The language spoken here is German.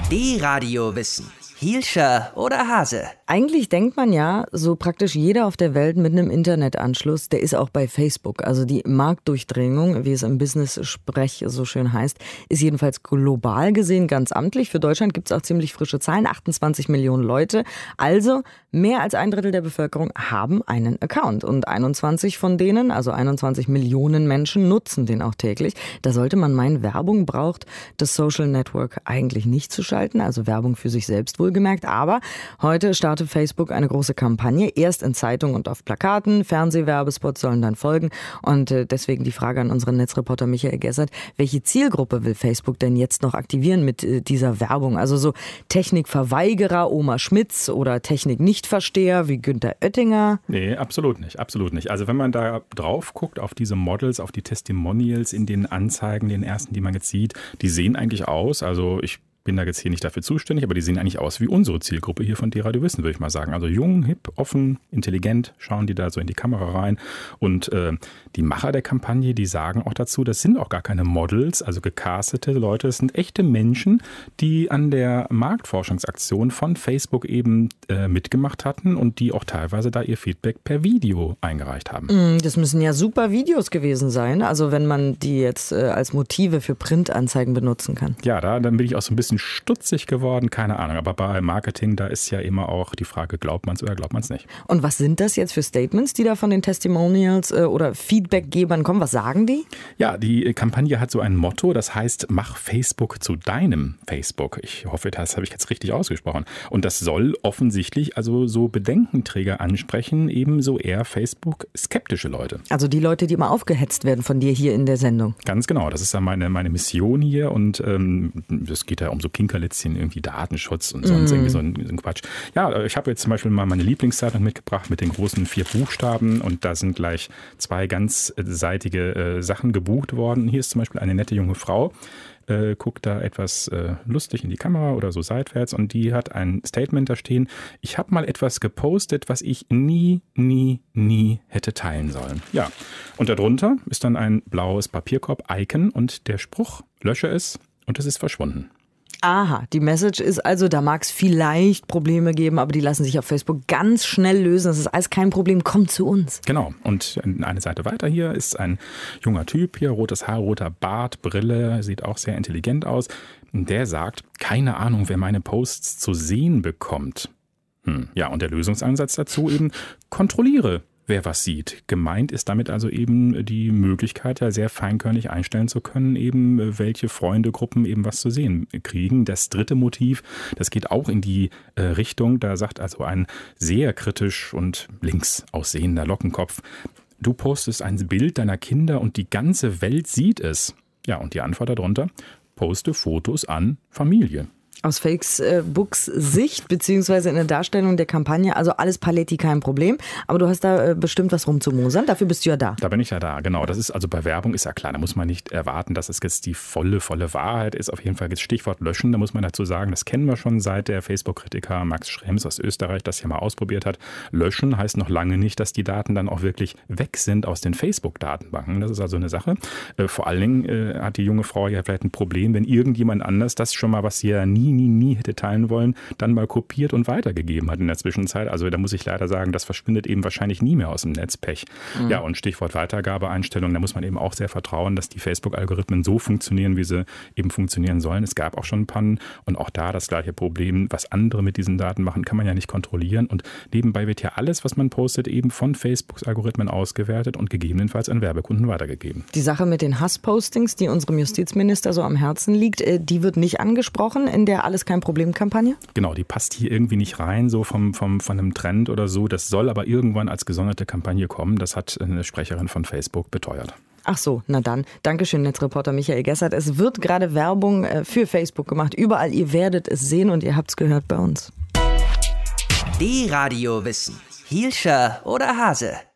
D-Radio Wissen. Hielscher oder Hase? Eigentlich denkt man ja, so praktisch jeder auf der Welt mit einem Internetanschluss, der ist auch bei Facebook. Also die Marktdurchdringung, wie es im Business-Sprech so schön heißt, ist jedenfalls global gesehen ganz amtlich. Für Deutschland gibt es auch ziemlich frische Zahlen, 28 Millionen Leute. Also mehr als ein Drittel der Bevölkerung haben einen Account. Und 21 von denen, also 21 Millionen Menschen, nutzen den auch täglich. Da sollte man meinen, Werbung braucht das Social Network eigentlich nicht zu schalten. Also Werbung für sich selbst wohlgemerkt. Aber heute startet Facebook eine große Kampagne. Erst in Zeitungen und auf Plakaten. Fernsehwerbespots sollen dann folgen. Und deswegen die Frage an unseren Netzreporter Michael Gessert. Welche Zielgruppe will Facebook denn jetzt noch aktivieren mit dieser Werbung? Also so Technikverweigerer, Oma Schmitz oder Techniknichtversteher wie Günther Oettinger? Nee, absolut nicht, absolut nicht. Also wenn man da drauf guckt auf diese Models, auf die Testimonials in den Anzeigen, den ersten, die man jetzt sieht, die sehen eigentlich aus, also ich bin da jetzt hier nicht dafür zuständig, aber die sehen eigentlich aus wie unsere Zielgruppe hier von D-Radio Wissen, würde ich mal sagen. Also jung, hip, offen, intelligent, schauen die da so in die Kamera rein. Und die Macher der Kampagne, die sagen auch dazu, das sind auch gar keine Models, also gecastete Leute, das sind echte Menschen, die an der Marktforschungsaktion von Facebook eben mitgemacht hatten und die auch teilweise da ihr Feedback per Video eingereicht haben. Das müssen ja super Videos gewesen sein, also wenn man die jetzt als Motive für Printanzeigen benutzen kann. Ja, dann bin ich auch so ein bisschen stutzig geworden, keine Ahnung. Aber bei Marketing, da ist ja immer auch die Frage, glaubt man es oder glaubt man es nicht. Und was sind das jetzt für Statements, die da von den Testimonials oder Feedbackgebern kommen? Was sagen die? Ja, die Kampagne hat so ein Motto, das heißt, mach Facebook zu deinem Facebook. Ich hoffe, das habe ich jetzt richtig ausgesprochen. Und das soll offensichtlich also so Bedenkenträger ansprechen, ebenso eher Facebook-skeptische Leute. Also die Leute, die immer aufgehetzt werden von dir hier in der Sendung. Ganz genau, das ist ja meine Mission hier und es geht ja um so Kinkerlitzchen, irgendwie Datenschutz und sonst irgendwie so ein Quatsch. Ja, ich habe jetzt zum Beispiel mal meine Lieblingszeitung mitgebracht mit den großen 4 Buchstaben und da sind gleich 2 ganzseitige Sachen gebucht worden. Hier ist zum Beispiel eine nette junge Frau, guckt da etwas lustig in die Kamera oder so seitwärts und die hat ein Statement da stehen. Ich habe mal etwas gepostet, was ich nie hätte teilen sollen. Ja, und darunter ist dann ein blaues Papierkorb-Icon und der Spruch, lösche es und es ist verschwunden. Aha, die Message ist also, da mag es vielleicht Probleme geben, aber die lassen sich auf Facebook ganz schnell lösen. Das ist alles kein Problem, kommt zu uns. Genau, und eine Seite weiter hier ist ein junger Typ, hier rotes Haar, roter Bart, Brille, sieht auch sehr intelligent aus. Der sagt, keine Ahnung, wer meine Posts zu sehen bekommt. Ja, und der Lösungsansatz dazu eben, kontrolliere, wer was sieht. Gemeint ist damit also eben die Möglichkeit, ja sehr feinkörnig einstellen zu können, eben welche Freundegruppen eben was zu sehen kriegen. Das dritte Motiv, das geht auch in die Richtung, da sagt also ein sehr kritisch und links aussehender Lockenkopf, du postest ein Bild deiner Kinder und die ganze Welt sieht es. Ja, und die Antwort darunter, poste Fotos an Familie. Aus Facebooks Sicht, beziehungsweise in der Darstellung der Kampagne, also alles Paletti, kein Problem. Aber du hast da bestimmt was rumzumosern, dafür bist du ja da. Da bin ich ja da, genau. Das ist also bei Werbung ist ja klar, da muss man nicht erwarten, dass es jetzt die volle Wahrheit ist. Auf jeden Fall jetzt Stichwort löschen, da muss man dazu sagen, das kennen wir schon seit der Facebook-Kritiker Max Schrems aus Österreich das ja mal ausprobiert hat. Löschen heißt noch lange nicht, dass die Daten dann auch wirklich weg sind aus den Facebook-Datenbanken. Das ist also eine Sache. Vor allen Dingen hat die junge Frau ja vielleicht ein Problem, wenn irgendjemand anders das schon mal, was sie ja nie hätte teilen wollen, dann mal kopiert und weitergegeben hat in der Zwischenzeit. Also da muss ich leider sagen, das verschwindet eben wahrscheinlich nie mehr aus dem Netz. Pech. Ja, und Stichwort Weitergabeeinstellungen, da muss man eben auch sehr vertrauen, dass die Facebook-Algorithmen so funktionieren, wie sie eben funktionieren sollen. Es gab auch schon Pannen und auch da das gleiche Problem, was andere mit diesen Daten machen, kann man ja nicht kontrollieren. Und nebenbei wird ja alles, was man postet, eben von Facebooks Algorithmen ausgewertet und gegebenenfalls an Werbekunden weitergegeben. Die Sache mit den Hasspostings, die unserem Justizminister so am Herzen liegt, die wird nicht angesprochen in der Alles kein Problem-Kampagne? Genau, die passt hier irgendwie nicht rein, so von einem Trend oder so. Das soll aber irgendwann als gesonderte Kampagne kommen. Das hat eine Sprecherin von Facebook beteuert. Ach so, na dann. Dankeschön, Netzreporter Michael Gessert. Es wird gerade Werbung für Facebook gemacht. Überall, ihr werdet es sehen und ihr habt es gehört bei uns. D-Radio Wissen. Hielscher oder Hase?